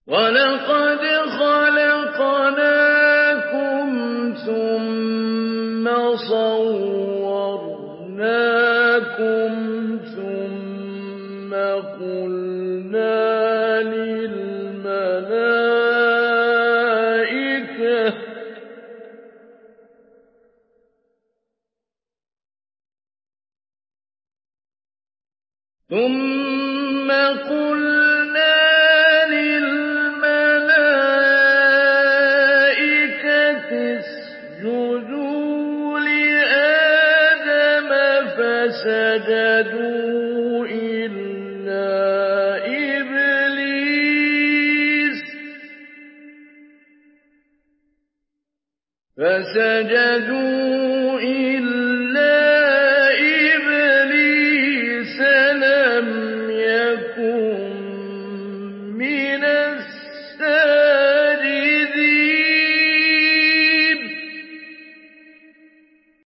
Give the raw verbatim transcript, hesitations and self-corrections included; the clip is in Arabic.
وَلَقَدْ خَلَقْنَاكُمْ ثُمَّ صَوَّرْنَاكُمْ ثُمَّ قُلْنَا لِلْمَلَائِكَةِ ثُمَّ قُلْنَا لِلْمَلَائِكَةِ اسْجُدُوا لِآدَمَ فَسَجَدُوا إِلَّا إِبْلِيسَ فَسَجَدُوا